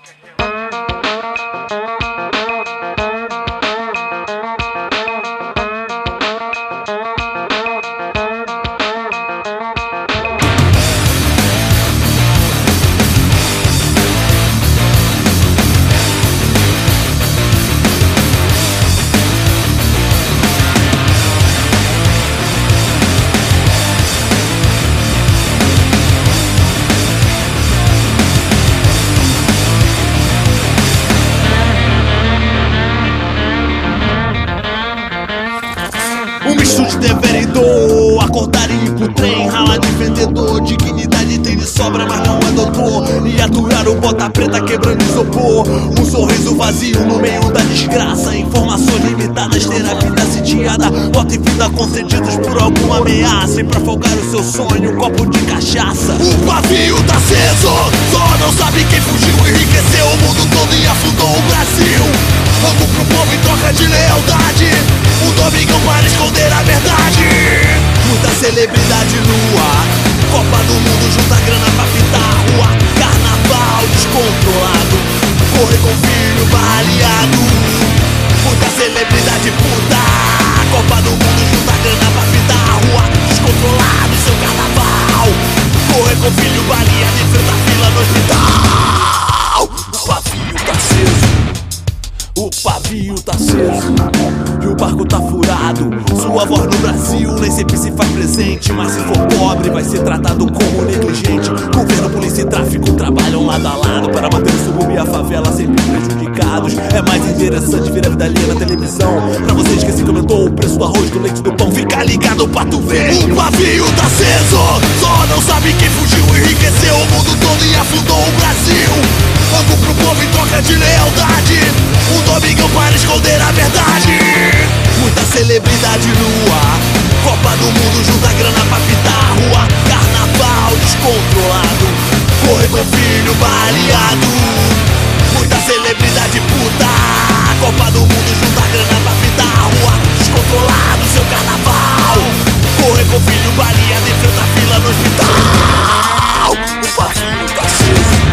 Um misto de dever e dor, acordar e ir pro trem, rala de vendedor, dignidade tem de sobra, mas não é doutor. E aturar o bota preta quebrando isopor, um sorriso vazio no meio da desgraça, informações limitadas, ter a vida sitiada, bota e vida concedidos por alguma ameaça. E pra folgar o seu sonho, um copo de cachaça. O pavio tá aceso, só não sabe quem fugiu, enriqueceu o mundo todo e afundou o Brasil. Rango pro povo em troca de lealdade, um domingão para esconder a verdade. Muita celebridade no ar, Copa do Mundo junta grana pra pintar a rua. Carnaval descontrolado, corre com filho baleado. Muita celebridade puta, Copa do Mundo junta grana pra pintar a rua. Descontrolado seu carnaval, corre com filho baleado, enfrenta a fila no hospital. O pavio tá aceso, o pavio tá aceso e o barco tá furado. Sua voz no Brasil nem sempre se faz presente, mas se for pobre vai ser tratado como negligente. Governo, polícia e tráfico trabalham lado a lado para manter o subúrbio e a favela sempre prejudicados. É mais interessante ver a vida alheia na televisão. Pra vocês que se comentou o preço do arroz, do leite, do pão, fica ligado pra tu ver. O pavio tá aceso, só não sabe quem fugiu, enriqueceu o mundo todo e afundou o Brasil. Pago pro povo em troca de lealdade, um domingão para esconder a verdade. Muita celebridade no ar, Copa do Mundo junta grana pra pintar a rua. Carnaval descontrolado, corre com filho baleado. Muita celebridade puta, Copa do Mundo junta grana pra pintar a rua. Descontrolado seu carnaval, corre com filho baleado, enfrenta a fila no hospital. O pavio tá aceso,